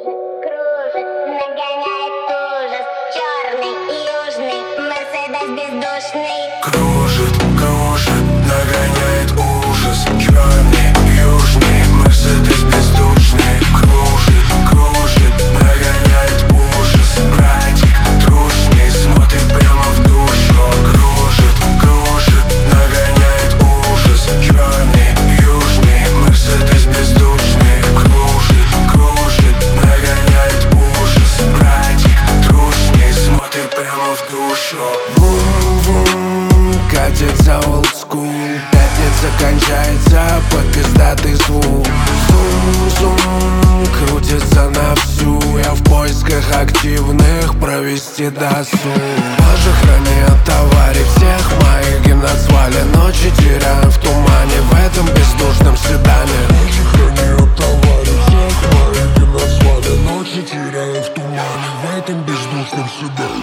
кружит, нагоняет ужас. Черный, южный, Мерседес бездушный. Кружит, нагоняет ужас. Черный, южный, Мерседес бездушный. Кружит, нагоняет ужас. Братик трушный смотрит прямо в душу. Кружит, нагоняет ужас. Черный, южный, Мерседес бездушный. Кружит, нагоняет ужас. Братик трушный смотрит прямо в душу. Катится олдскул, пятница кончается под пиздатый звук. Зум, крутится на всю. Я в поисках активных провести досуг. Боже, храни от товаре, всех моих гимн назвали. Ночи теряю в тумане в этом бездушном седане. Боже, храни от товаре, всех моих гимн назвали. Ночи теряю в тумане в этом бездушном седане.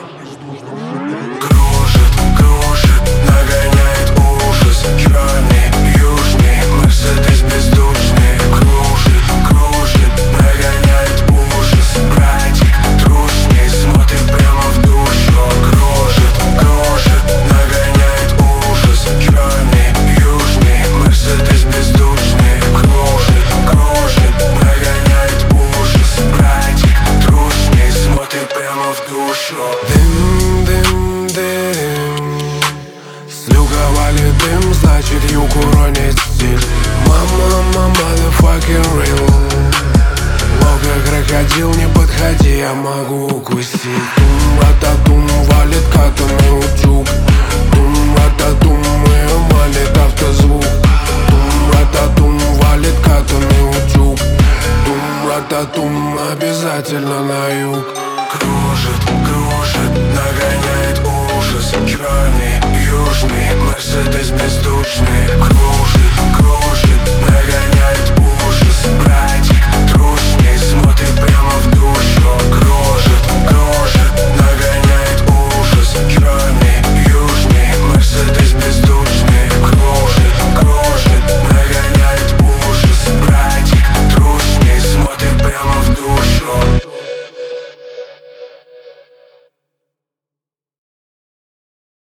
Кружит, нагоняет ужас. Черный, южный, Мерседес бездушный. Кружит, нагоняет ужас. Братик трушный смотрит прямо в душу. Кружит, нагоняет ужас. Черный, южный, Мерседес бездушный. Кружит, нагоняет ужас. Братик трушный смотрит прямо в душу. Дым, слюговали дым, значит юг уронит стиль. Мама, motherfucking real. Лого крокодил, не подходи, я могу укусить. Тум-рататум, валит катанный утюг. Тум-рататум, ее манит автозвук. Тум-рататум, валит катанный утюг. Тум-рататум, обязательно на юг. Кружит, нагоняет ужас. Черный, южный, Мерседес бездушный.